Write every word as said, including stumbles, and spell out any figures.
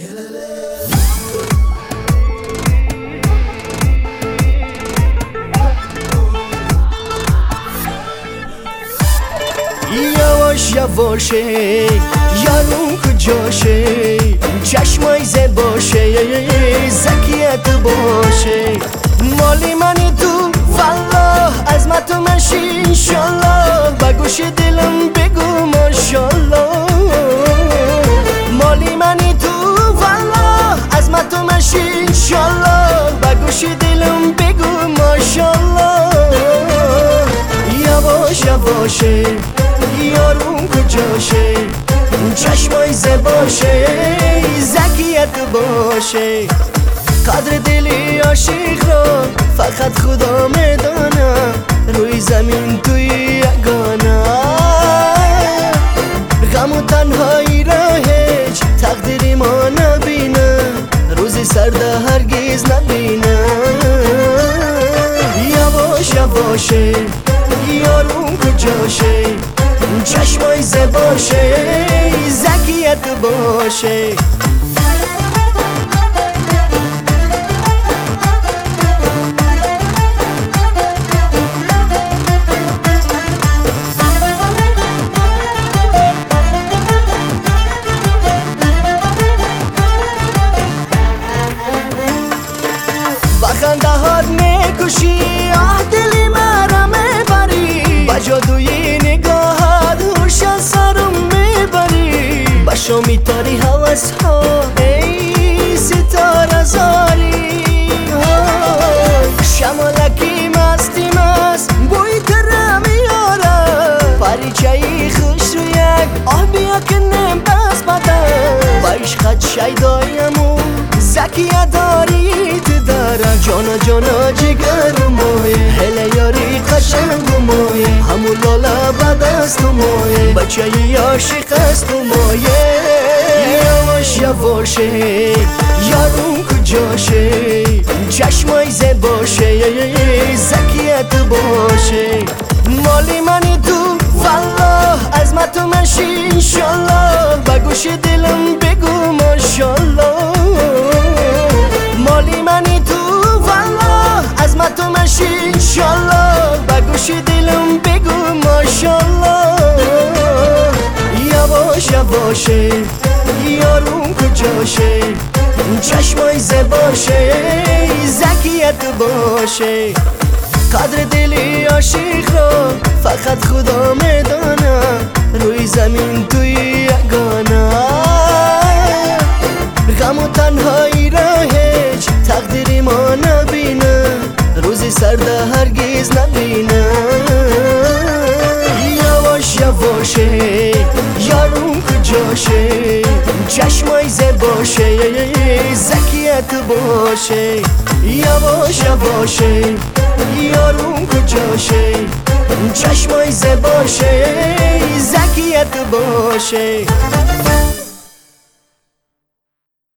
یواش یواشه یارون کجاشه چشمای زباشه زکیت باشه مالی منی تو والله عظمت و مشی انشالله بگوش دلم بگو ماشالله مالی منی تو والله عظمت و مشی انشالله بگوش دلم بگو ماشالله یواش یواشه یارون کجاشه چشمای زباشه زکیت باشه قدر دلی عاشق را فقط خدا میدانه روی زمین توی یگانه غم و تنهایی را هیچ تقدیری ما نبینه روزی سرده هرگز نبینه یواش یواشه یارون کجاشه چشمای زباشه زکیت باشه بخنده هات میکشی آه دلی مرا میبری با جادوی نگاهت هوش سرم میبری با شامی تاری حوث ها ای ستاره زاری شمالکی مستی مست بوی تره میاره پریچهی خوش رو یک آه بیا که نم بس بدن با عشقت شیدایمو زکیه داری داره جانا جانا جگر مویه هله یاری قشنگ مویه همون لالا بد است مویه بچه ی عاشق است مویه یواش یواشه یارون کجاشه چشمای زباشه زکیت باشه مالی منی تو والله عظمت و مشی انشالله بگوش دلم بگو ماشالله مالی منی تو والله عظمت و مشی انشالله بگوش دلم بگو ماشالله یواش یواشه یارون کجاشه چشمای زباشه زکیت باشه قدر دلی عاشق را فقط خدا میدانه روی زمین توی یگانه غم و تنهایی را هیچ تقدیری ما نبینه روزی سرده هرگز نبینه یواش یواشه یارون کجاشه چشمای زباشه زکیت باشه یواش یواشه یارون کجاشه چشمای زباشه زکیت باشه